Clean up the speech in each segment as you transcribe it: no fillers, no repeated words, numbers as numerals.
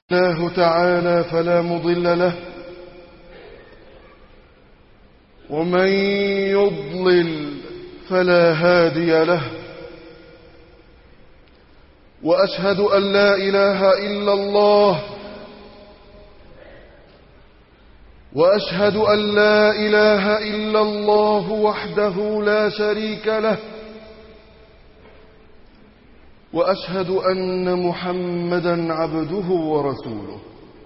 الله تعالى فلا مضل له، ومن يضلل فلا هادي له، وأشهد أن لا إله إلا الله، وأشهد أن لا إله إلا الله وحده لا شريك له، وأشهد أن محمدا عبده ورسوله.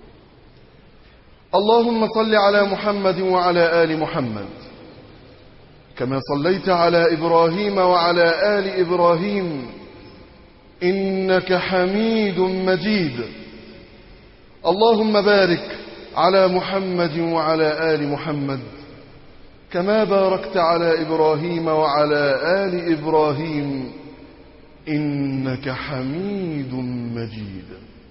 اللهم صل على محمد وعلى آل محمد كما صليت على إبراهيم وعلى آل إبراهيم إنك حميد مجيد. اللهم بارك على محمد وعلى آل محمد كما باركت على إبراهيم وعلى آل إبراهيم إنك حميد مجيد.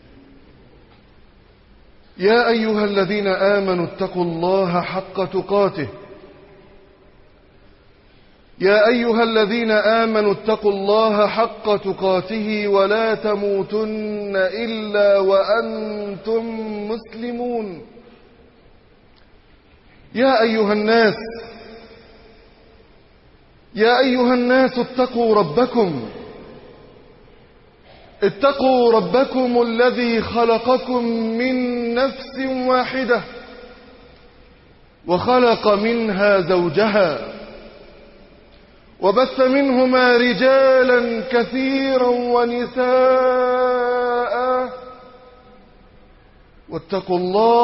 يا أيها الذين آمنوا اتقوا الله حق تقاته، يا أيها الذين آمنوا اتقوا الله حق تقاته ولا تموتن إلا وأنتم مسلمون. يا أيها الناس اتقوا ربكم الذي خلقكم من نفس واحدة وخلق منها زوجها وبث منهما رجالا كثيرا ونساء، واتقوا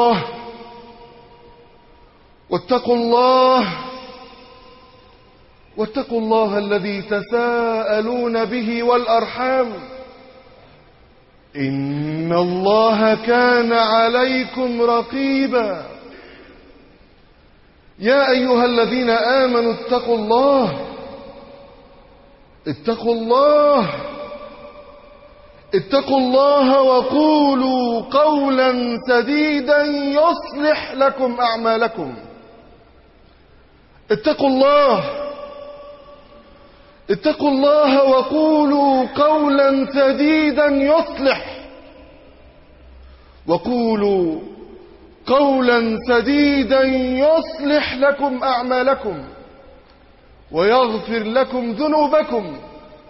الله الذي تساءلون به والأرحام إن الله كان عليكم رقيبا. يا أيها الذين آمنوا اتقوا الله وقولوا قولا سديدا يصلح لكم أعمالكم. اتقوا الله وقولوا قولا سديدا يصلح لكم أعمالكم ويغفر لكم ذنوبكم،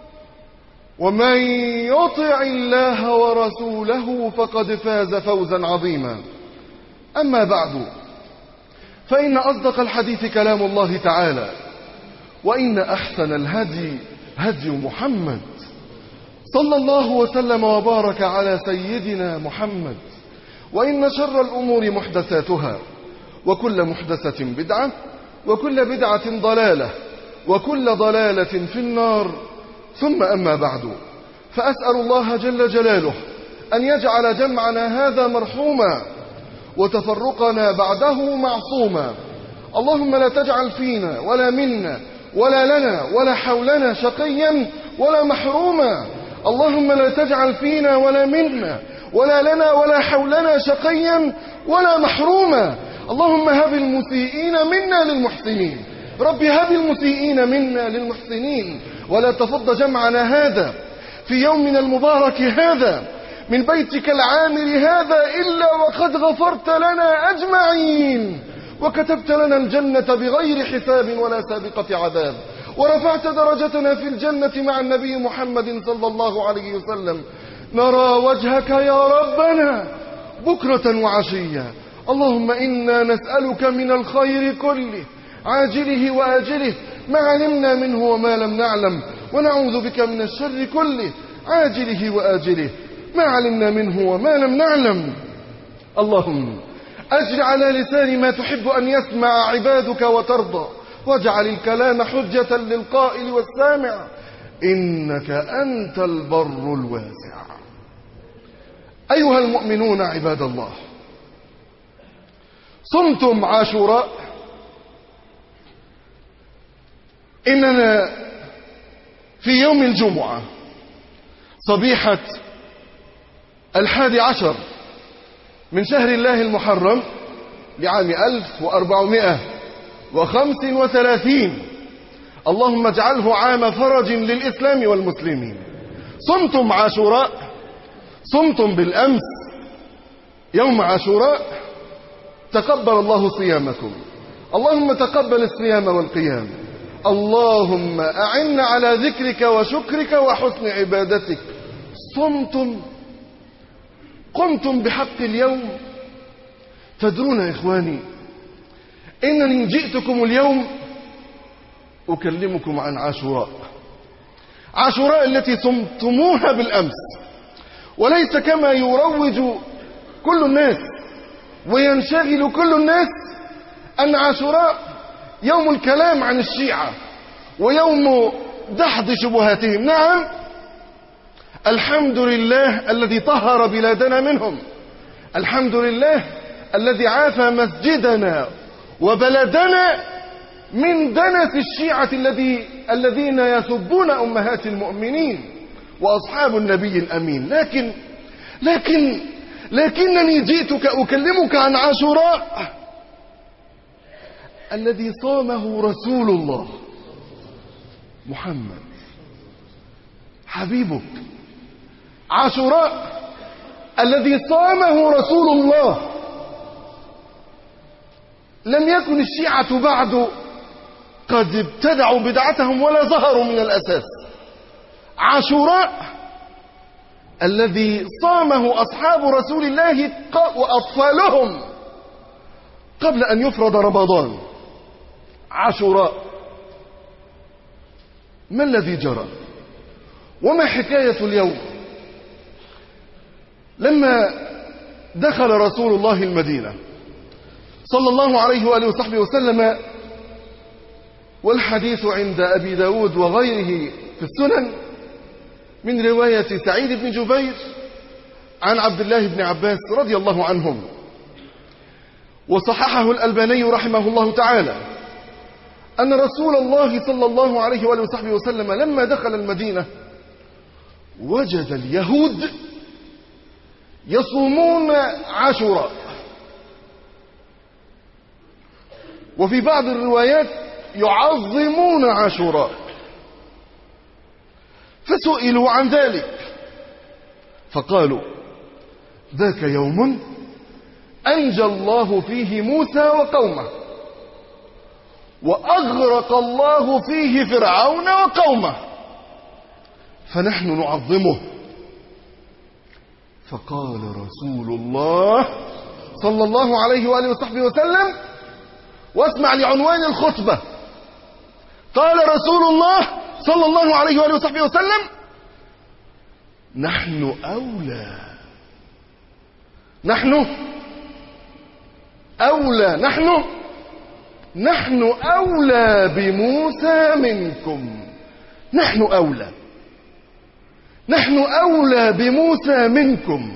ومن يطع الله ورسوله فقد فاز فوزا عظيما. أما بعد، فإن أصدق الحديث كلام الله تعالى، وإن أحسن الهدي هدي محمد صلى الله وسلم وبارك على سيدنا محمد. وإن شر الأمور محدثاتها، وكل محدثة بدعة، وكل بدعة ضلالة، وكل ضلالة في النار. ثم أما بعد، فأسأل الله جل جلاله أن يجعل جمعنا هذا مرحوما وتفرقنا بعده معصوما. اللهم لا تجعل فينا ولا منا ولا لنا ولا حولنا شقيا ولا محروما. اللهم لا تجعل فينا ولا منا ولا لنا ولا حولنا شقيا ولا محروما. اللهم هب المسيئين منا للمحسنين. رب هب المسيئين منا للمحسنين، ولا تفض جمعنا هذا في يومنا المبارك هذا من بيتك العامر هذا إلا وقد غفرت لنا أجمعين، وكتبت لنا الجنة بغير حساب ولا سابقة عذاب، ورفعت درجتنا في الجنة مع النبي محمد صلى الله عليه وسلم. نرى وجهك يا ربنا بكرة وعشيا. اللهم إنا نسألك من الخير كله عاجله وآجله ما علمنا منه وما لم نعلم، ونعوذ بك من الشر كله عاجله وآجله ما علمنا منه وما لم نعلم. اللهم أجر على لسان ما تحب أن يسمع عبادك وترضى، واجعل الكلام حجة للقائل والسامع، إنك أنت البر الواسع. أيها المؤمنون عباد الله، صمتم عاشوراء. إننا في يوم الجمعة صبيحة 11 من شهر الله المحرم لعام 1435. اللهم اجعله عام فرج للإسلام والمسلمين. صمتم عاشوراء، صمتم بالأمس، يوم عاشوراء تقبل الله صيامكم. اللهم تقبل الصيام والقيام. اللهم أعنا على ذكرك وشكرك وحسن عبادتك. صمتم، قمتم بحق اليوم. تدرون يا إخواني إنني جئتكم اليوم أكلمكم عن عاشوراء، عاشوراء التي صمتموها بالأمس، وليس كما يروج كل الناس وينشغل كل الناس أن عاشوراء يوم الكلام عن الشيعة ويوم دحض شبهاتهم. نعم، الحمد لله الذي طهر بلادنا منهم، الحمد لله الذي عافى مسجدنا وبلدنا من دنس الشيعة الذين يسبون أمهات المؤمنين وأصحاب النبي الأمين. لكنني جئتك أكلمك عن عاشوراء الذي صامه رسول الله محمد حبيبك، عاشوراء الذي صامه رسول الله. لم يكن الشيعة بعد قد ابتدعوا بدعتهم ولا ظهروا من الأساس. عاشوراء الذي صامه أصحاب رسول الله وأطفالهم قبل أن يفرض رمضان. عاشوراء، ما الذي جرى وما حكاية اليوم؟ لما دخل رسول الله المدينة صلى الله عليه وآله وصحبه وسلم، والحديث عند أبي داود وغيره في السنن من رواية سعيد بن جبير عن عبد الله بن عباس رضي الله عنهم، وصححه الألباني رحمه الله تعالى، أن رسول الله صلى الله عليه وآله وصحبه وسلم لما دخل المدينة وجد اليهود يصومون عاشوراء، وفي بعض الروايات يعظمون عاشوراء. فسئلوا عن ذلك فقالوا: ذاك يوم أنجى الله فيه موسى وقومه، وأغرق الله فيه فرعون وقومه، فنحن نعظمه. فقال رسول الله صلى الله عليه وآله وصحبه وسلم، واسمع لعنوان الخطبة، قال رسول الله صلى الله عليه وآله وصحبه وسلم: نحن أولى، نحن أولى بموسى منكم، نحن أولى بموسى منكم.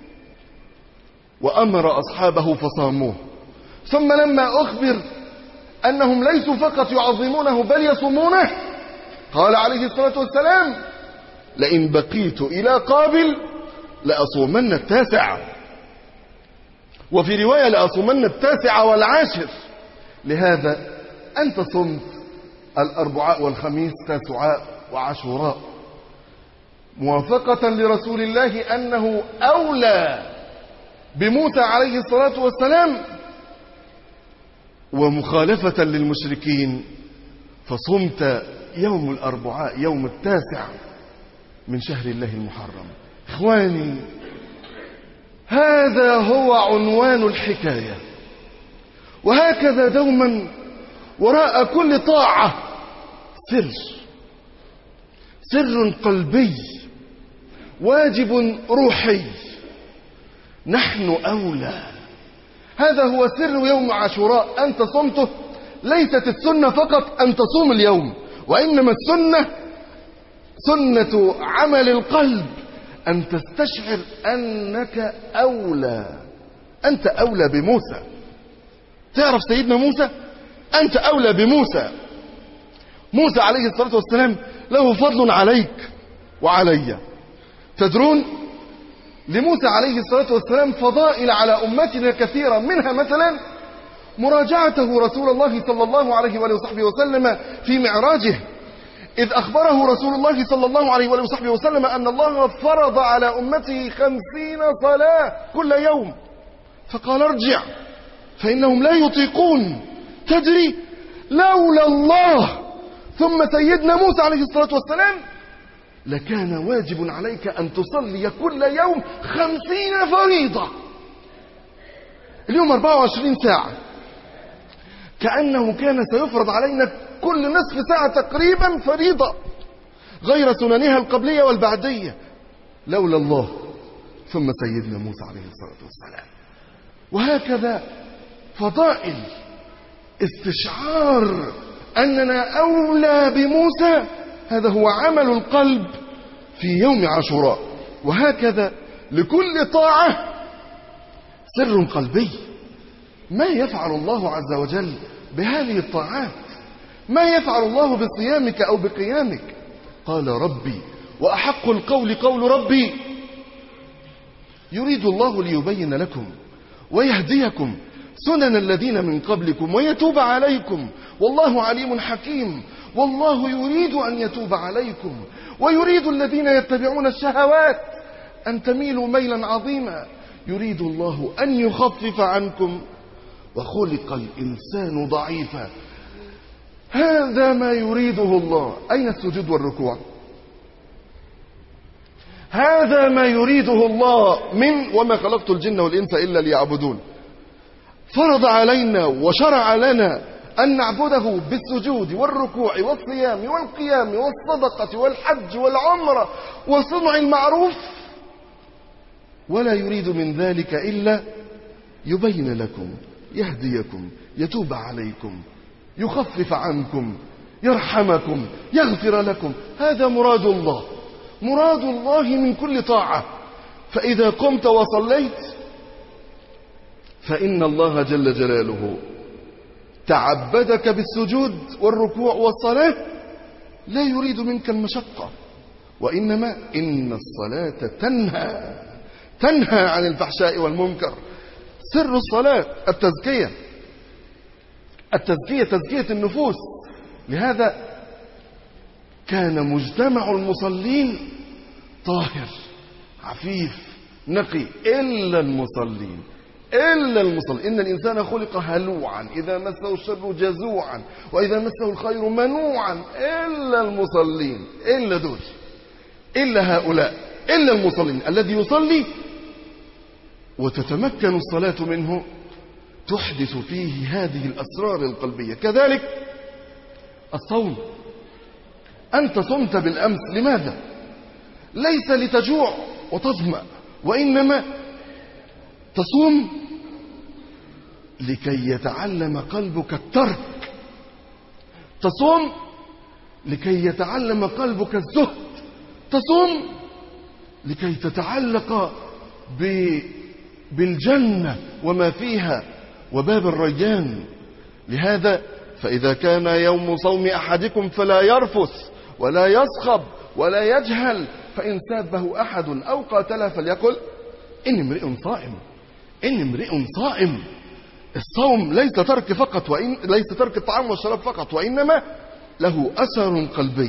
وأمر أصحابه فصاموه. ثم لما أخبر أنهم ليسوا فقط يعظمونه بل يصومونه، قال عليه الصلاة والسلام: لئن بقيت إلى قابل لأصومن التاسع، وفي رواية لأصومن التاسع والعاشر. لهذا أنت صمت الأربعاء والخميس، تاسعاء وعاشوراء، موافقة لرسول الله أنه أولى بموسى عليه الصلاة والسلام، ومخالفة للمشركين، فصمت يوم الأربعاء يوم التاسع من شهر الله المحرم. إخواني، هذا هو عنوان الحكاية، وهكذا دوما وراء كل طاعة سر قلبي، واجب روحي. نحن أولى. هذا هو سر يوم عاشوراء. أنت صمته. ليست السنة فقط أن تصوم اليوم، وإنما السنة سنة عمل القلب، أن تستشعر أنك أولى. أنت أولى بموسى. تعرف سيدنا موسى؟ أنت أولى بموسى. موسى عليه الصلاة والسلام له فضل عليك وعلي. تدرون، لموسى عليه الصلاة والسلام فضائل على أمتنا كثيرة، منها مثلا مراجعته رسول الله صلى الله عليه وآله وصحبه وسلم في معراجه، إذ أخبره رسول الله صلى الله عليه وآله وصحبه وسلم أن الله فرض على أمته 50 صلاة كل يوم. فقال ارجع فإنهم لا يطيقون. تدري لولا الله ثم سيدنا موسى عليه الصلاة والسلام لكان واجب عليك أن تصلي كل يوم 50 فريضة. اليوم 24 ساعة، كأنه كان سيفرض علينا كل نصف ساعة تقريبا فريضة غير سننها القبلية والبعدية. لولا الله ثم سيدنا موسى عليه الصلاة والسلام. وهكذا فضائل استشعار أننا أولى بموسى، هذا هو عمل القلب في يوم عاشوراء. وهكذا لكل طاعة سر قلبي. ما يفعل الله عز وجل بهذه الطاعات؟ ما يفعل الله بصيامك أو بقيامك؟ قال ربي وأحق القول قول ربي يريد الله ليبين لكم ويهديكم سنن الذين من قبلكم ويتوب عليكم والله عليم حكيم. والله يريد أن يتوب عليكم ويريد الذين يتبعون الشهوات أن تميلوا ميلا عظيما. يريد الله أن يخفف عنكم وخلق الإنسان ضعيفا. هذا ما يريده الله. أين السجود والركوع؟ هذا ما يريده الله من وما خلقت الجن والإنس إلا ليعبدون. فرض علينا وشرع لنا أن نعبده بالسجود والركوع والصيام والقيام والصدقة والحج والعمرة وصنع المعروف، ولا يريد من ذلك إلا يبين لكم، يهديكم، يتوب عليكم، يخفف عنكم، يرحمكم، يغفر لكم. هذا مراد الله، مراد الله من كل طاعة. فإذا قمت وصليت فإن الله جل جلاله تعبدك بالسجود والركوع والصلاة، لا يريد منك المشقة، وإنما إن الصلاة تنهى عن الفحشاء والمنكر. سر الصلاة التزكية تزكية النفوس. لهذا كان مجتمع المصلين طاهر عفيف نقي إلا المصلين. إن الإنسان خلق هلوعا إذا مسه الشر جزوعا وإذا مسه الخير منوعا إلا المصلين. إلا دول، إلا هؤلاء، إلا المصلين. الذي يصلي وتتمكن الصلاة منه تحدث فيه هذه الأسرار القلبية. كذلك الصوم. أنت صمت بالأمس لماذا؟ ليس لتجوع وتظمأ، وإنما تصوم لكي يتعلم قلبك الترك. تصوم لكي يتعلم قلبك الزهد. تصوم لكي تتعلق بالجنة وما فيها وباب الريان. لهذا فإذا كان يوم صوم أحدكم فلا يرفث ولا يصخب ولا يجهل، فإن سابه أحد أو قاتله فليقل إني امرئ صائم. إني امرئ صائم. الصوم ليس ترك فقط، ليس ترك الطعام والشراب فقط، وإنما له أثر قلبي.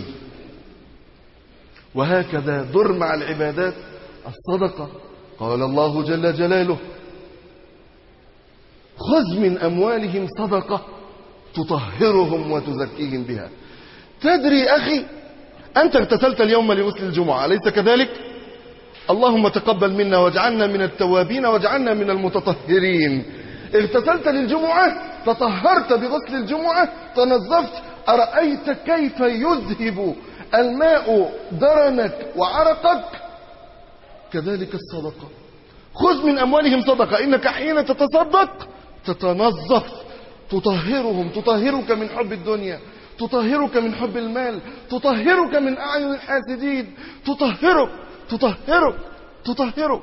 وهكذا در مع العبادات الصدقة. قال الله جل جلاله خذ من أموالهم صدقة تطهرهم وتزكيهم بها. تدري أخي أنت اغتسلت اليوم لغسل الجمعة، أليس كذلك؟ اللهم تقبل منا واجعلنا من التوابين واجعلنا من المتطهرين. اغتسلت للجمعة، تطهرت بغسل الجمعة، تنظفت. أرأيت كيف يذهب الماء درنك وعرقك؟ كذلك الصدقة. خذ من أموالهم صدقة. إنك حين تتصدق تتنظف، تطهرهم، تطهرك من حب الدنيا، تطهرك من حب المال، تطهرك من أعين الحاسدين، تطهرك.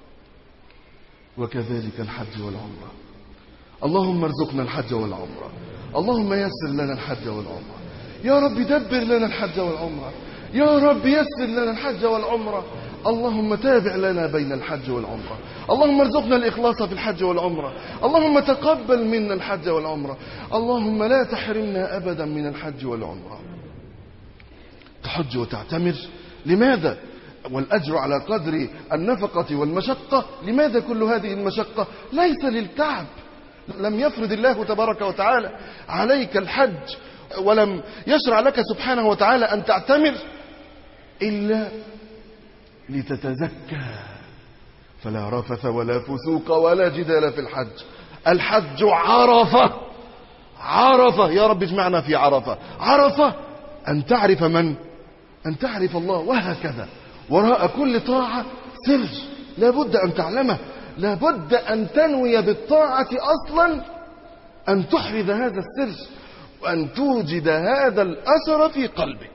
وكذلك الحج والعمرة. اللهم ارزقنا الحج والعمرة. اللهم يسر لنا الحج والعمرة. يا رب دبر لنا الحج والعمرة. يا رب يسر لنا الحج والعمرة. اللهم تابع لنا بين الحج والعمرة. اللهم ارزقنا الإخلاص في الحج والعمرة. اللهم تقبل منا الحج والعمرة. اللهم لا تحرمنا أبدا من الحج والعمرة. تحج وتعتمر. لماذا؟ والأجر على قدر النفقة والمشقة. لماذا كل هذه المشقة؟ ليس للتعب. لم يفرض الله تبارك وتعالى عليك الحج، ولم يشرع لك سبحانه وتعالى أن تعتمر إلا لتتزكى. فلا رفث ولا فسوق ولا جدال في الحج. الحج عرفة. عرفة يا رب اجمعنا في عرفة. عرفة أن تعرف من؟ أن تعرف الله. وهكذا وراء كل طاعة سر لابد أن تعلمه، لابد أن تنوي بالطاعة أصلا أن تحرز هذا السر وأن توجد هذا الأثر في قلبك.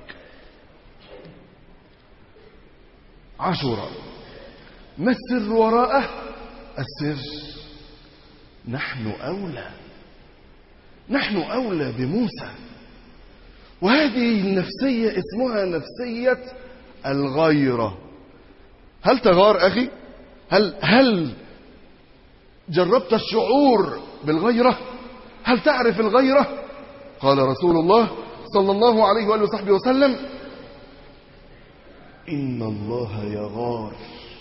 عاشوراء، ما السر وراءه؟ السر نحن أولى بموسى. وهذه النفسية اسمها نفسية الغيرة. هل تغار أخي؟ هل جربت الشعور بالغيرة؟ هل تعرف الغيرة؟ قال رسول الله صلى الله عليه وآله وصحبه وسلم: إن الله يغار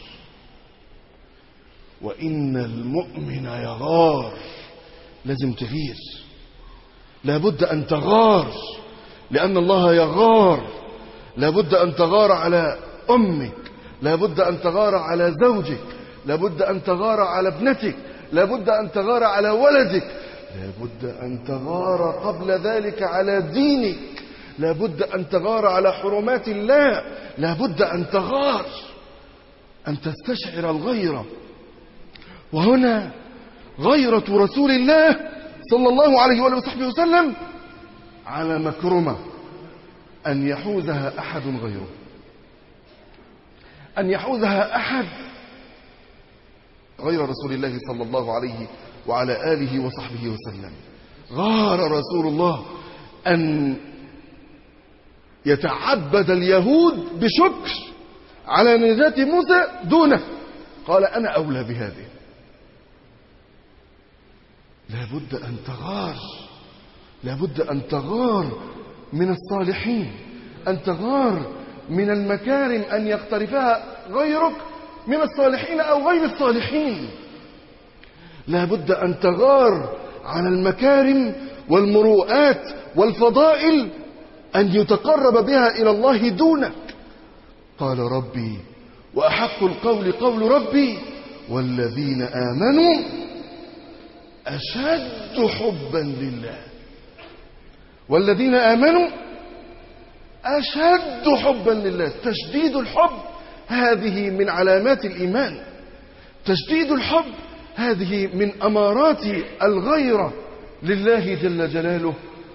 وإن المؤمن يغار. لازم تغير، لابد أن تغار، لأن الله يغار. لابد أن تغار على أمك، لابد أن تغار على زوجك، لابد أن تغار على ابنتك، لابد أن تغار على ولدك، لابد أن تغار قبل ذلك على دينك، لابد أن تغار على حرمات الله، لابد أن تغار، أن تستشعر الغيرة. وهنا غيرة رسول الله صلى الله عليه وآله وصحبه وسلم على مكرمة أن يحوزها أحد غيره، أن يحوزها أحد غير رسول الله صلى الله عليه وعلى آله وصحبه وسلم. غار رسول الله أن يتعبد اليهود بشكر على نجاة موسى دونه، قال أنا أولى بهذه. لابد أن تغار، لابد أن تغار من الصالحين، أن تغار من المكارم أن يقترفها غيرك من الصالحين أو غير الصالحين. لابد أن تغار على المكارم والمروءات والفضائل أن يتقرب بها إلى الله دونك. قال ربي وأحق القول قول ربي والذين آمنوا أشد حبا لله. والذين آمنوا أشد حبا لله. تشديد الحب هذه من علامات الإيمان، تشديد الحب هذه من أمارات الغيرة لله جل جلاله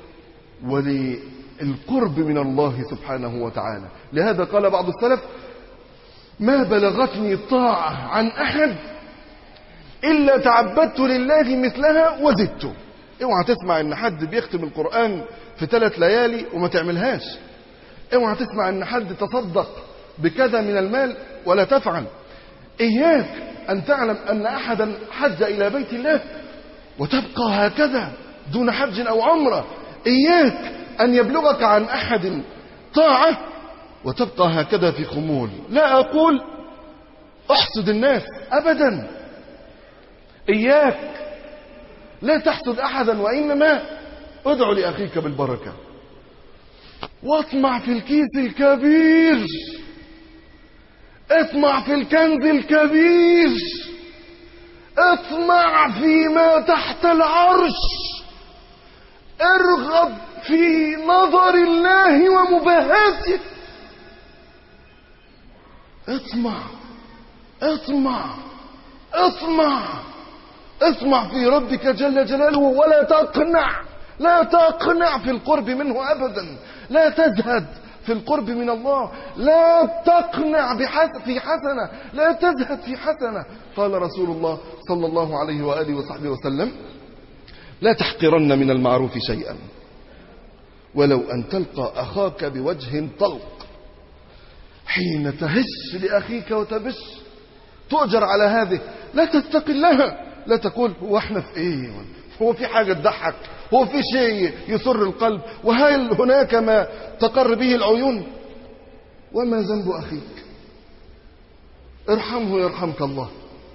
وللقرب من الله سبحانه وتعالى. لهذا قال بعض السلف: ما بلغتني الطاعة عن أحد إلا تعبدت لله مثلها وزدت. اوعى تسمع ان حد بيختم القرآن في 3 ليالي وما تعملهاش. اوعى تسمع ان حد تصدق بكذا من المال ولا تفعل. إياك أن تعلم أن أحدا حج إلى بيت الله وتبقى هكذا دون حج أو عمرة. إياك أن يبلغك عن أحد طاعة وتبقى هكذا في خمول. لا أقول أحسد الناس أبدا، إياك لا تحسد أحدا، وإنما ادعو لأخيك بالبركة واطمع في الكيس الكبير، اطمع في الكنز الكبير، اطمع فيما تحت العرش، ارغب في نظر الله ومباهاته. اطمع اطمع اطمع اطمع في ربك جل جلاله، ولا تقنع، لا تقنع في القرب منه أبدا، لا تزهد في القرب من الله، لا تقنع في حسنة، لا تزهد في حسنة. قال رسول الله صلى الله عليه وآله وصحبه وسلم: لا تحقرن من المعروف شيئا ولو أن تلقى أخاك بوجه طلق. حين تهش لأخيك وتبش تؤجر على هذه، لا تستقلها، لا تقول هو احنا في ايه، هو في حاجة تضحك، هو في شيء يسر القلب، وهل هناك ما تقر به العيون؟ وما ذنب أخيك؟ ارحمه يرحمك الله،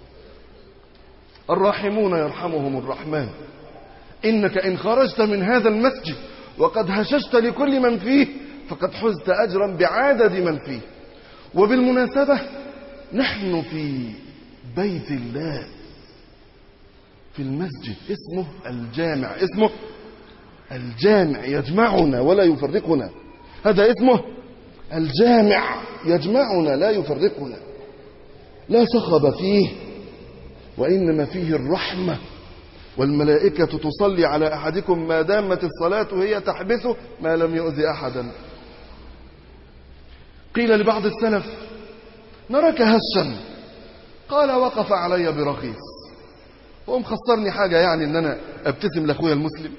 الراحمون يرحمهم الرحمن. إنك إن خرجت من هذا المسجد وقد هششت لكل من فيه فقد حزت أجرا بعدد من فيه. وبالمناسبة نحن في بيت الله، في المسجد اسمه الجامع، اسمه الجامع يجمعنا ولا يفرقنا، هذا اسمه الجامع يجمعنا لا يفرقنا، لا صخب فيه وإنما فيه الرحمة، والملائكة تصلي على أحدكم ما دامت الصلاة هي تحبسه ما لم يؤذي أحدا. قيل لبعض السلف نراك هشا، قال وقف علي برخيص، هو مخسرني حاجة يعني ان انا ابتسم لاخويا المسلم؟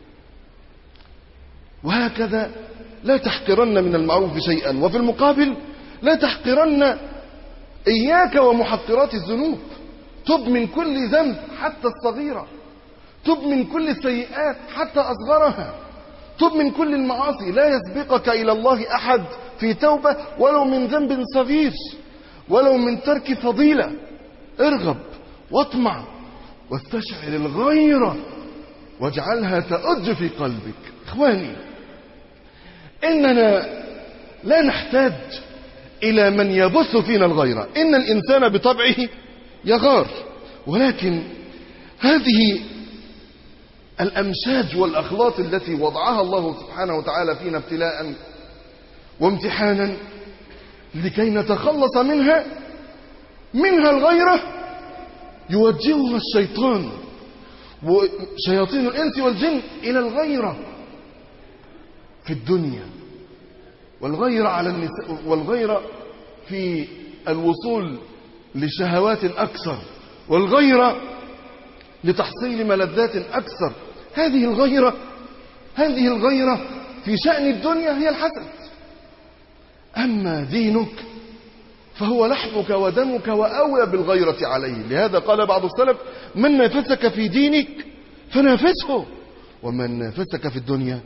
وهكذا لا تحقرن من المعروف شيئا، وفي المقابل لا تحقرن، إياك ومحقرات الذنوب، تب من كل ذنب حتى الصغيرة، تب من كل السيئات حتى أصغرها، تب من كل المعاصي، لا يسبقك إلى الله أحد في توبة ولو من ذنب صغير، ولو من ترك فضيلة. ارغب واطمع واستشعر الغيرة واجعلها تؤج في قلبك. إخواني، إننا لا نحتاج إلى من يبث فينا الغيرة، إن الإنسان بطبعه يغار، ولكن هذه الأمشاج والأخلاط التي وضعها الله سبحانه وتعالى فينا ابتلاء وامتحانا لكي نتخلص منها الغيرة، يوجهها الشيطان وشياطين الإنس والجن إلى الغيرة في الدنيا، والغيرة على النساء، والغيرة في الوصول لشهوات أكثر، والغيرة لتحصيل ملذات أكثر. هذه الغيرة في شأن الدنيا هي الحسد. أما دينك فهو لحمك ودمك وأولى بالغيرة عليه. لهذا قال بعض السلف من نافسك في دينك فنافسه، ومن نافسك في الدنيا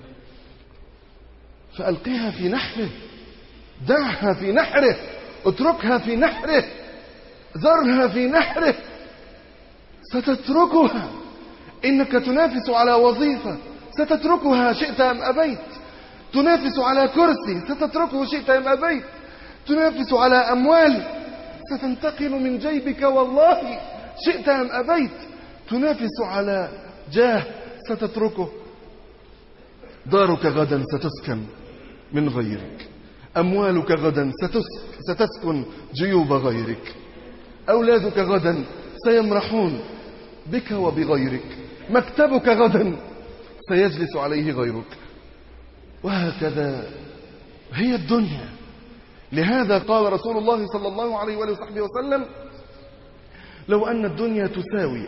فألقها في نحره، دعها في نحره، اتركها في نحره، ذرها في نحره، ستتركها. إنك تنافس على وظيفة ستتركها شئت أم أبيت، تنافس على كرسي ستتركه شئت أم أبيت، تنافس على أموال ستنتقل من جيبك والله شئت أم أبيت، تنافس على جاه ستتركه. دارك غدا ستسكن من غيرك، أموالك غدا ستسكن جيوب غيرك، أولادك غدا سيمرحون بك وبغيرك، مكتبك غدا سيجلس عليه غيرك، وهكذا هي الدنيا. لهذا قال رسول الله صلى الله عليه وآله وصحبه وسلم لو أن الدنيا تساوي،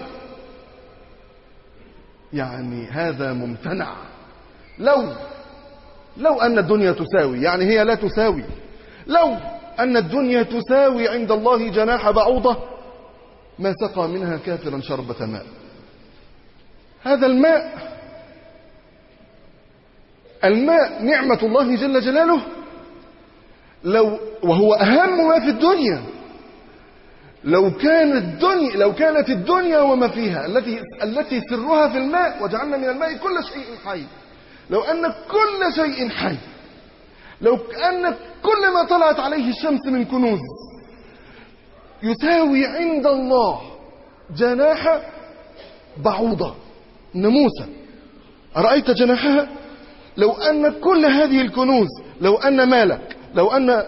يعني هذا ممتنع، لو أن الدنيا تساوي، يعني هي لا تساوي، لو أن الدنيا تساوي عند الله جناح بعوضة ما سقى منها كافرا شربة ماء. هذا الماء نعمة الله جل جلاله، وهو أهم ما في الدنيا. لو كانت الدنيا وما فيها التي سرها في الماء، وجعلنا من الماء كل شيء حي، لو أن كل شيء حي، لو أن كل ما طلعت عليه الشمس من كنوز يساوي عند الله جناح بعوضة، ناموسة، أرأيت جناحها؟ لو أن كل هذه الكنوز، لو أن مالك، لو أن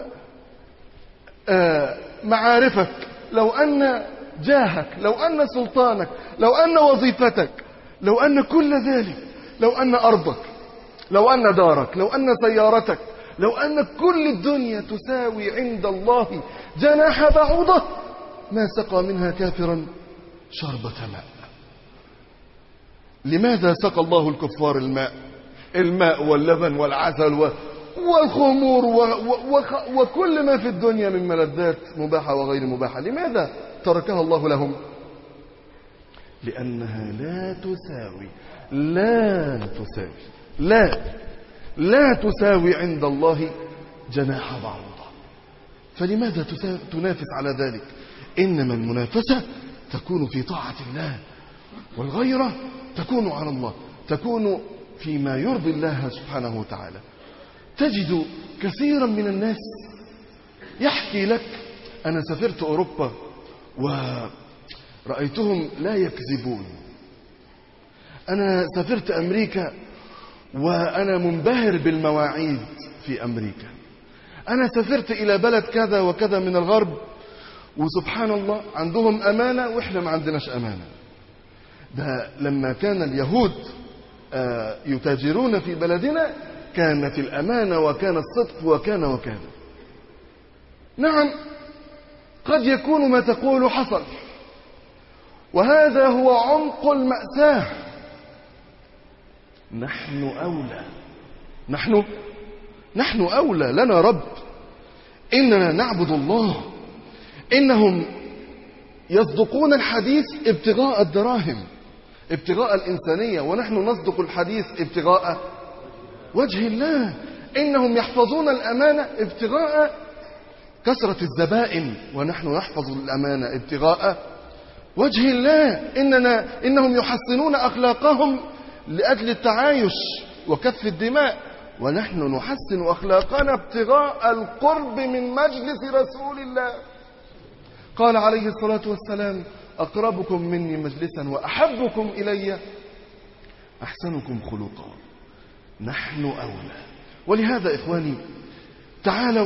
معارفك، لو أن جاهك، لو أن سلطانك، لو أن وظيفتك، لو أن كل ذلك، لو أن أرضك، لو أن دارك، لو أن سيارتك، لو أن كل الدنيا تساوي عند الله جناح بعوضة ما سقى منها كافرا شربة ماء. لماذا سقى الله الكفار الماء واللبن والعسل والخمور وكل ما في الدنيا من ملذات مباحة وغير مباحة؟ لماذا تركها الله لهم؟ لأنها لا تساوي عند الله جناح بعوضة. فلماذا تنافس على ذلك؟ إنما المنافسة تكون في طاعة الله، والغيرة تكون على الله، تكون فيما يرضي الله سبحانه وتعالى. تجد كثيرا من الناس يحكي لك: أنا سافرت أوروبا ورأيتهم لا يكذبون، أنا سافرت أمريكا وأنا منبهر بالمواعيد في أمريكا، أنا سافرت إلى بلد كذا وكذا من الغرب وسبحان الله عندهم أمانة وإحنا ما عندناش أمانة. ده لما كان اليهود يتاجرون في بلدنا كانت الأمانة وكان الصدق وكان وكان. نعم، قد يكون ما تقول حصل، وهذا هو عمق المأساة. نحن أولى، نحن أولى، لنا رب، إننا نعبد الله. إنهم يصدقون الحديث ابتغاء الدراهم، ابتغاء الإنسانية، ونحن نصدق الحديث ابتغاء وجه الله. إنهم يحفظون الأمانة ابتغاء كثرة الزبائن، ونحن نحفظ الأمانة ابتغاء وجه الله. إنهم يحسنون أخلاقهم لأجل التعايش وكف الدماء، ونحن نحسن أخلاقنا ابتغاء القرب من مجلس رسول الله. قال عليه الصلاة والسلام: أقربكم مني مجلسا وأحبكم إلي أحسنكم خلقا. نحن أولى. ولهذا إخواني، تعالوا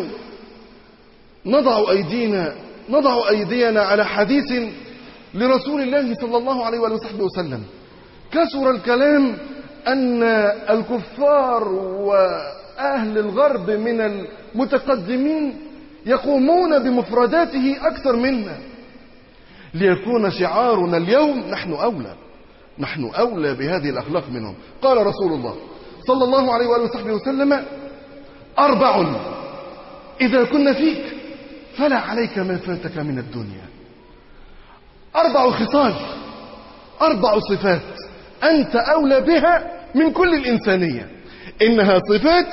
نضع أيدينا على حديث لرسول الله صلى الله عليه وآله وسلم. كثر الكلام أن الكفار وأهل الغرب من المتقدمين يقومون بمفرداته أكثر منا، ليكون شعارنا اليوم: نحن أولى بهذه الأخلاق منهم. قال رسول الله صلى الله عليه وآله وسلم: 4 إذا كن فيك فلا عليك ما فاتك من الدنيا. 4 خصال، 4 صفات أنت أولى بها من كل الإنسانية. إنها صفات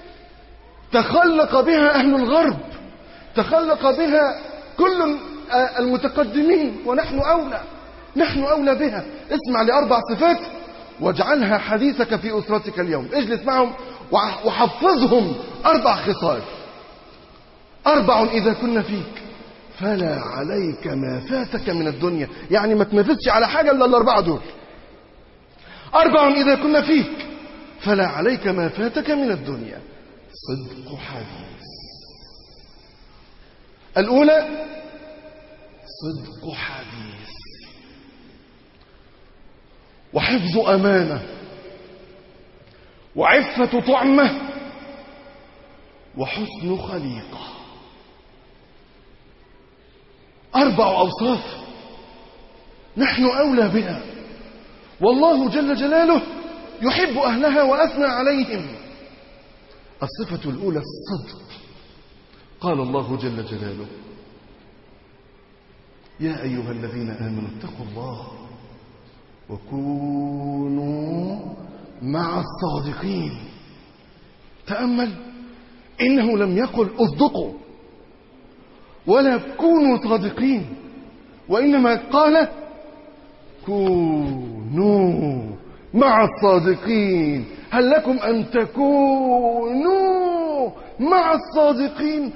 تخلق بها أهل الغرب، تخلق بها كل المتقدمين، ونحن أولى بها. اسمع ل4 صفات واجعلها حديثك في أسرتك اليوم. اجلس معهم وحفظهم. 4 خصال. 4 إذا كنا فيك فلا عليك ما فاتك من الدنيا، يعني ما تنافسش على حاجة إلا ال4 دول. 4 إذا كنا فيك فلا عليك ما فاتك من الدنيا. صدق حديث. الأولى صدق حديث، وحفظ أمانة، وعفة طعمة، وحسن خليقة. 4 أوصاف نحن أولى بها، والله جل جلاله يحب أهلها وأثنى عليهم. الصفة الأولى الصدق. قال الله جل جلاله: يا أيها الذين آمنوا اتقوا الله وكونوا مع الصادقين. تأمل، إنه لم يقل اصدقوا ولا كونوا صادقين، وإنما قال كونوا مع الصادقين. هل لكم أن تكونوا مع الصادقين؟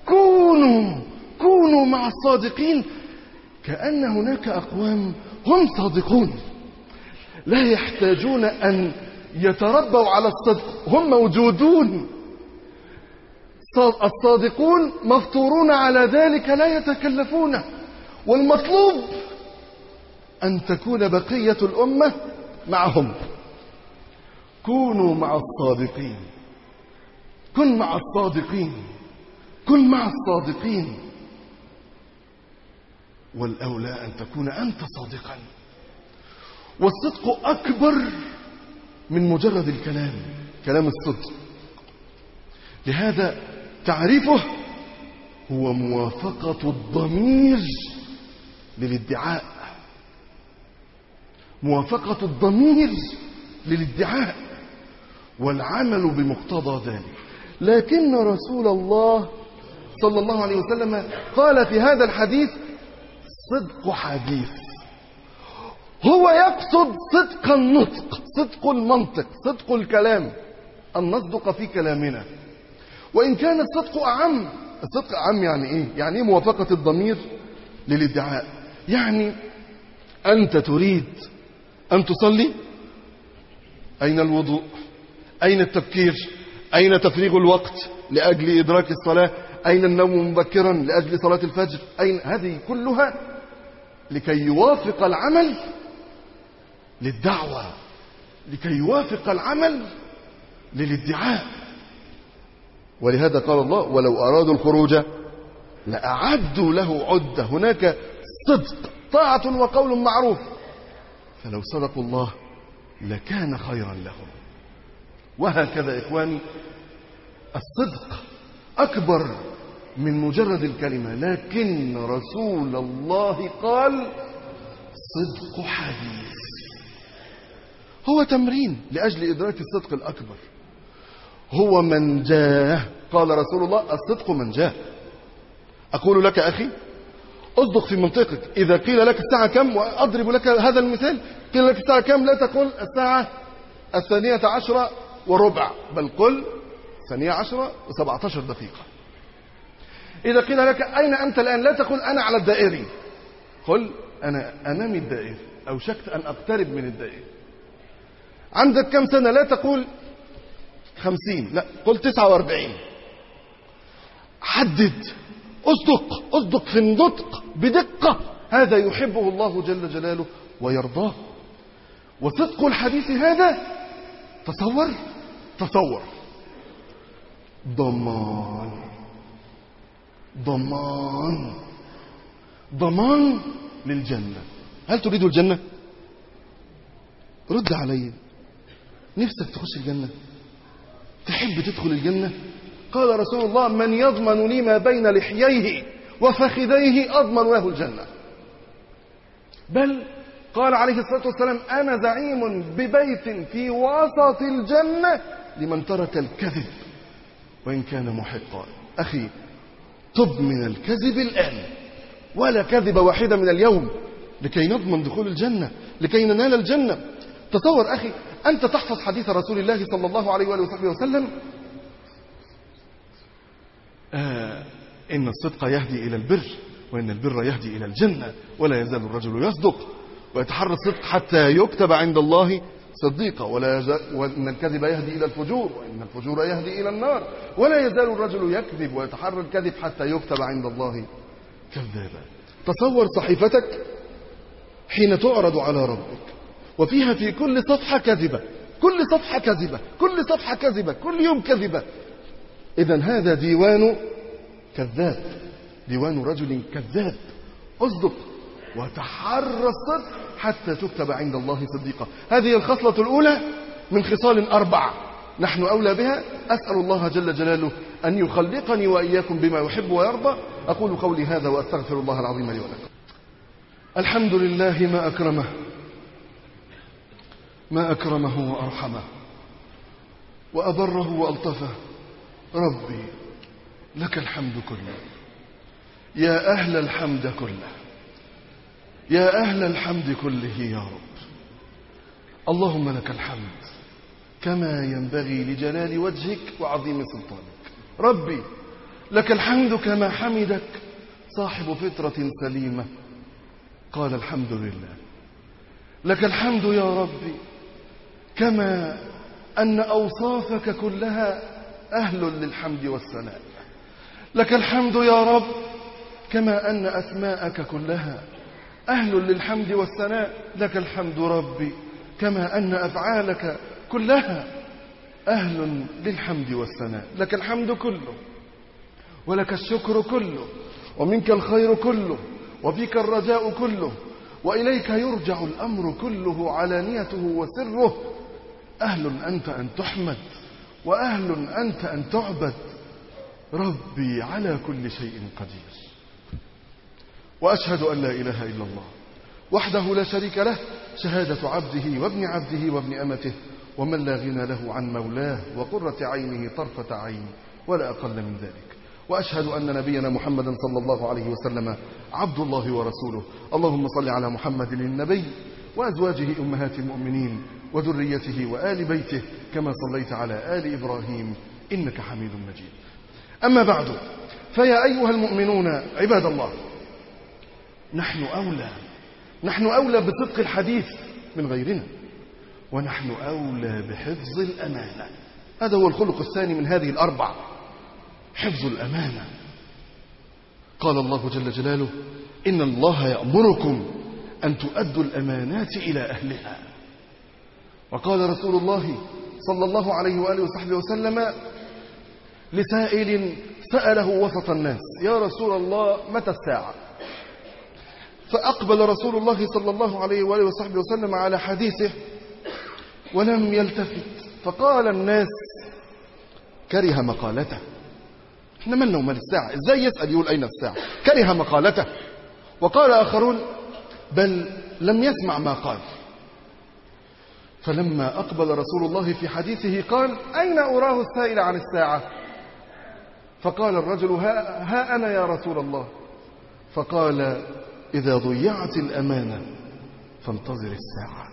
كونوا مع الصادقين. كأن هناك أقوام هم صادقون لا يحتاجون أن يتربوا على الصدق، هم موجودون. الصادقون مفطورون على ذلك لا يتكلفونه. والمطلوب أن تكون بقية الأمة معهم. كونوا مع الصادقين، كن مع الصادقين، كن مع الصادقين. والأولى أن تكون أنت صادقا. والصدق أكبر من مجرد الكلام، كلام الصدق. لهذا تعريفه هو موافقة الضمير للادعاء، موافقة الضمير للادعاء والعمل بمقتضى ذلك. لكن رسول الله صلى الله عليه وسلم قال في هذا الحديث: صدق حديث. هو يقصد صدق النطق، صدق المنطق، صدق الكلام، أن نصدق في كلامنا. وإن كان الصدق أعم. الصدق أعم يعني إيه؟ يعني إيه موافقة الضمير للادعاء؟ يعني أنت تريد أن تصلي، أين الوضوء؟ أين التبكير؟ أين تفريغ الوقت لأجل إدراك الصلاة؟ أين النوم مبكرا لأجل صلاة الفجر؟ أين؟ هذه كلها لكي يوافق العمل للدعوة، لكي يوافق العمل للادعاء. ولهذا قال الله: ولو أرادوا الخروج لأعدوا له عدة. هناك صدق، طاعة وقول معروف، فلو صدقوا الله لكان خيرا لهم. وهكذا إخواني، الصدق أكبر من مجرد الكلمة، لكن رسول الله قال: صدق حديث. هو تمرين لأجل إدراك الصدق الأكبر. هو من جاه. قال رسول الله: الصدق من جاه. أقول لك أخي، أصدق في منطقك. إذا قيل لك الساعة كم، وأضرب لك هذا المثال، قيل لك الساعة كم، لا تقل الساعة 12:15، بل قل 12:17. إذا قيل لك أين أنت الآن، لا تقل أنا على الدائري، قل أنا أمام الدائري، أوشكت أن أقترب من الدائري. عندك كم سنة، لا تقول 50، لا قل 49. حدد، أصدق في النطق بدقة، هذا يحبه الله جل جلاله ويرضاه. وصدق الحديث هذا تصور ضمان للجنة. هل تريد الجنة؟ رد علي، نفسك تخش الجنة؟ تحب تدخل الجنة؟ قال رسول الله: من يضمن لي ما بين لحييه وفخذيه أضمن له الجنة. بل قال عليه الصلاة والسلام: أنا زعيم ببيت في وسط الجنة لمن ترك الكذب وإن كان محقا. أخي، تب من الكذب الآن، ولا كذب واحدة من اليوم، لكي نضمن دخول الجنة، لكي ننال الجنة. تصور أخي، أنت تحفظ حديث رسول الله صلى الله عليه وآله وصحبه وسلم: إن الصدق يهدي إلى البر، وإن البر يهدي إلى الجنة، ولا يزال الرجل يصدق ويتحرى الصدق حتى يكتب عند الله صديقا، وإن الكذب يهدي إلى الفجور، وإن الفجور يهدي إلى النار، ولا يزال الرجل يكذب ويتحرى الكذب حتى يكتب عند الله كذابا. تصور صحيفتك حين تعرض على ربك وفيها في كل صفحة كذبة، كل صفحة كذبة، كل صفحة كذبة، كل يوم كذبة. إذن هذا ديوان كذاب، ديوان رجل كذاب. أصدق وتحرى الصدق حتى تكتب عند الله صديقا. هذه الخصلة الأولى من خصال 4 نحن أولى بها. أسأل الله جل جلاله أن يخلقني وإياكم بما يحب ويرضى. أقول قولي هذا وأستغفر الله العظيم لي ولكم. الحمد لله ما أكرمه وأرحمه وأبره وألطفه. ربي لك الحمد كله، يا أهل الحمد كله، يا أهل الحمد كله يا رب. اللهم لك الحمد كما ينبغي لجلال وجهك وعظيم سلطانك. ربي لك الحمد كما حمدك صاحب فطرة سليمة قال الحمد لله. لك الحمد يا ربي كما أن أوصافك كلها أهل للحمد والثناء. لك الحمد يا رب كما أن أسماءك كلها أهل للحمد والثناء. لك الحمد ربي كما أن أفعالك كلها أهل للحمد والثناء. لك الحمد كله ولك الشكر كله ومنك الخير كله وفيك الرجاء كله وإليك يرجع الأمر كله علانيته وسره. أهل أنت أن تحمد وأهل أنت أن تعبد. ربي على كل شيء قدير. وأشهد أن لا إله إلا الله وحده لا شريك له شهادة عبده وابن عبده وابن أمته ومن لا غنى له عن مولاه وقرة عينه طرفة عين ولا أقل من ذلك. وأشهد أن نبينا محمدا صلى الله عليه وسلم عبد الله ورسوله. اللهم صل على محمد النبي وأزواجه أمهات المؤمنين وذريته وآل بيته كما صليت على آل إبراهيم إنك حميد مجيد. أما بعد، فيا أيها المؤمنون عباد الله، نحن أولى بصدق الحديث من غيرنا، ونحن أولى بحفظ الأمانة. هذا هو الخلق الثاني من هذه الأربع، حفظ الأمانة. قال الله جل جلاله: إن الله يأمركم أن تؤدوا الأمانات إلى أهلها. وقال رسول الله صلى الله عليه وآله وصحبه وسلم لسائل سأله وسط الناس: يا رسول الله متى الساعة؟ فأقبل رسول الله صلى الله عليه وآله وصحبه وسلم على حديثه ولم يلتفت، فقال الناس: كره مقالته. احنا مالنا ومال الساعة؟ ازاي يسأل يقول أين الساعة؟ كره مقالته. وقال آخرون: بل لم يسمع ما قال. فلما أقبل رسول الله في حديثه قال: أين أراه السائل عن الساعة؟ فقال الرجل: ها أنا يا رسول الله. فقال: إذا ضيعت الأمانة فانتظر الساعة.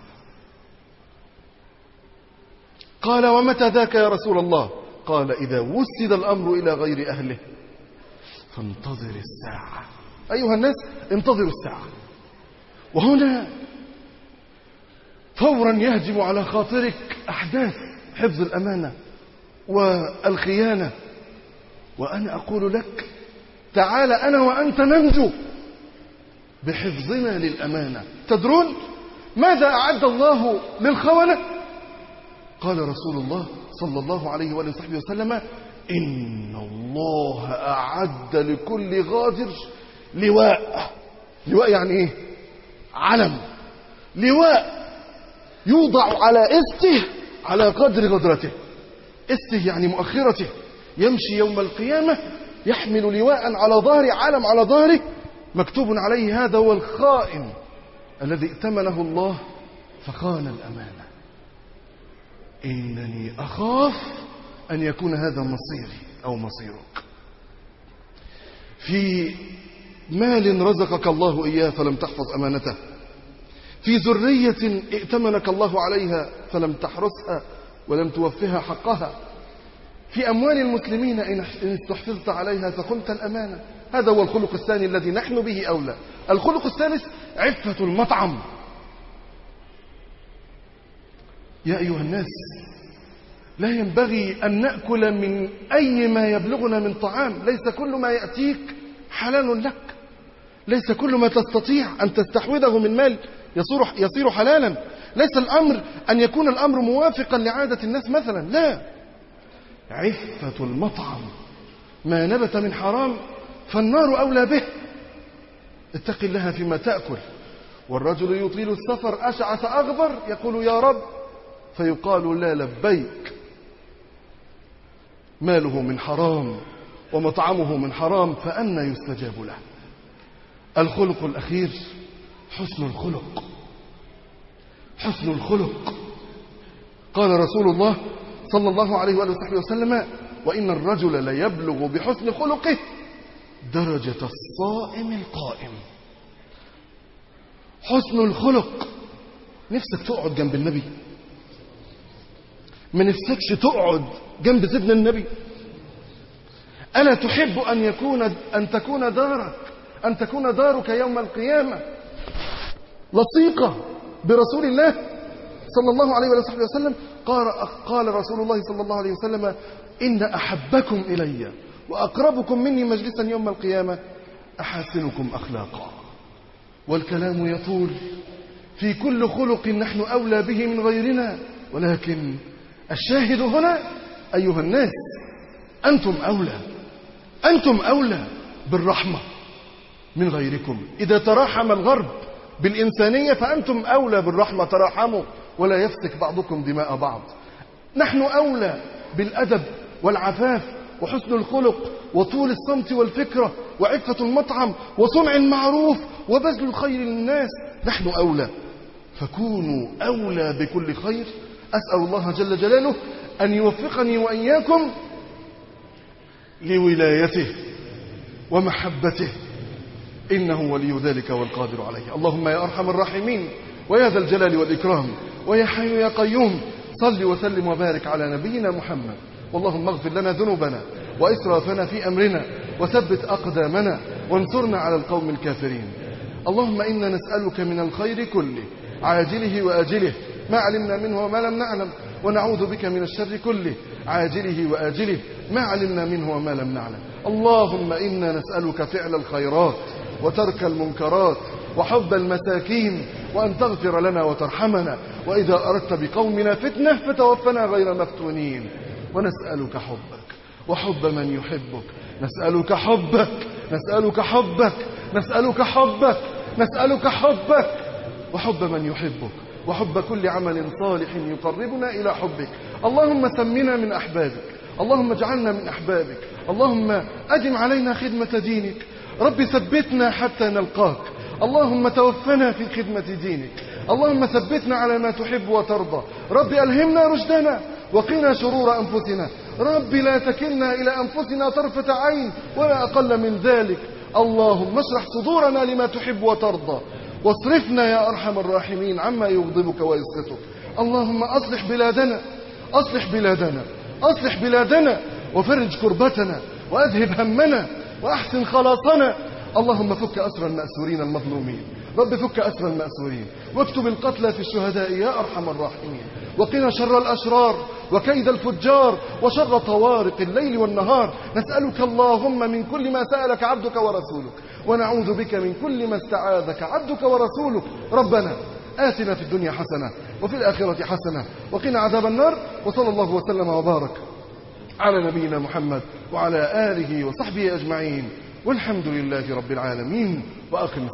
قال: ومتى ذاك يا رسول الله؟ قال: إذا وسد الأمر إلى غير أهله فانتظر الساعة. أيها الناس، انتظروا الساعة. وهنا فورا يهجم على خاطرك أحداث حفظ الأمانة والخيانة، وأنا أقول لك: تعال أنا وأنت ننجو بحفظنا للأمانة. تدرون ماذا أعد الله للخونة؟ قال رسول الله صلى الله عليه وآله وصحبه وسلم: إن الله أعد لكل غادر لواء. لواء يعني إيه؟ علم. لواء يوضع على إسته على قدر غدرته. إسته يعني مؤخرته. يمشي يوم القيامة يحمل لواء على ظهره، علم على ظهره مكتوب عليه: هذا هو الخائن الذي ائتمنه الله فخان الأمانة. إنني أخاف أن يكون هذا مصيري أو مصيرك. في مال رزقك الله إياه فلم تحفظ أمانته، في ذرية ائتمنك الله عليها فلم تحرسها ولم توفها حقها، في أموال المسلمين إن استحفظت عليها فخنت الأمانة. هذا هو الخلق الثاني الذي نحن به أولى. الخلق الثالث عفة المطعم. يا أيها الناس، لا ينبغي أن نأكل من أي ما يبلغنا من طعام. ليس كل ما يأتيك حلال لك، ليس كل ما تستطيع أن تستحوذه من مال يصير حلالا. ليس الأمر أن يكون الأمر موافقا لعادة الناس مثلا، لا. عفة المطعم، ما نبت من حرام فالنار أولى به. اتق الله فيما تأكل. والرجل يطيل السفر أشعث أغبر يقول: يا رب، فيقال: لا لبيك. ماله من حرام ومطعمه من حرام، فأنى يستجاب له. الخلق الأخير حسن الخلق. حسن الخلق. قال رسول الله صلى الله عليه وآله وصحبه وسلم: وإن الرجل ليبلغ بحسن خلقه درجة الصائم القائم. حسن الخلق. نفسك تقعد جنب النبي؟ ما نفسكش تقعد جنب سيدنا النبي؟ ألا تحب أن تكون دارك يوم القيامة لصيقة برسول الله صلى الله عليه وسلم؟ قال رسول الله صلى الله عليه وسلم: إن أحبكم إلي وأقربكم مني مجلسا يوم القيامة أحاسنكم أخلاقا. والكلام يطول في كل خلق نحن أولى به من غيرنا، ولكن الشاهد هنا أيها الناس، أنتم أولى بالرحمة من غيركم. إذا تراحم الغرب بالإنسانية فأنتم أولى بالرحمة. تراحموا ولا يفسك بعضكم دماء بعض. نحن أولى بالأدب والعفاف وحسن الخلق وطول الصمت والفكرة وعفة المطعم وصنع المعروف وبذل الخير للناس. نحن أولى، فكونوا أولى بكل خير. أسأل الله جل جلاله أن يوفقني وإياكم لولايته ومحبته، إنه ولي ذلك والقادر عليه. اللهم يا أرحم الراحمين ويا ذا الجلال والإكرام ويا حي يا قيوم، صل وسلم وبارك على نبينا محمد. واللهم اغفر لنا ذنوبنا وإسرافنا في أمرنا وثبت أقدامنا وانصرنا على القوم الكافرين. اللهم إنا نسألك من الخير كله عاجله وآجله ما علمنا منه وما لم نعلم، ونعوذ بك من الشر كله عاجله وآجله ما علمنا منه وما لم نعلم. اللهم إنا نسألك فعل الخيرات وترك المنكرات وحب المساكين، وأن تغفر لنا وترحمنا، وإذا أردت بقومنا فتنة فتوفنا غير مفتونين. ونسألك حبك وحب من يحبك، نسألك حبك نسألك حبك نسألك حبك نسألك حبك وحب من يحبك، وحب كل عمل صالح يقربنا إلى حبك. اللهم سمنا من أحبابك، اللهم اجعلنا من أحبابك، اللهم أدم علينا خدمة دينك. رب ثبتنا حتى نلقاك، اللهم توفنا في خدمة دينك، اللهم ثبتنا على ما تحب وترضى. رب ألهمنا رشدنا وقنا شرور أنفسنا. رب لا تكلنا إلى أنفسنا طرفة عين ولا أقل من ذلك. اللهم اشرح صدورنا لما تحب وترضى، واصرفنا يا أرحم الراحمين عما يغضبك ويسخطك. اللهم أصلح بلادنا أصلح بلادنا أصلح بلادنا، وفرج كربتنا وأذهب همنا وأحسن خلاصنا. اللهم فك أسر المأسورين المظلومين، رب فك أسر المأسورين، واكتب القتلى في الشهداء يا أرحم الراحمين. وقنا شر الأشرار وكيد الفجار وشر طوارق الليل والنهار. نسألك اللهم من كل ما سألك عبدك ورسولك، ونعوذ بك من كل ما استعاذك عبدك ورسولك. ربنا آتنا في الدنيا حسنة وفي الآخرة حسنة وقنا عذاب النار. وصلى الله وسلم وبارك على نبينا محمد وعلى آله وصحبه أجمعين، والحمد لله رب العالمين. وأقم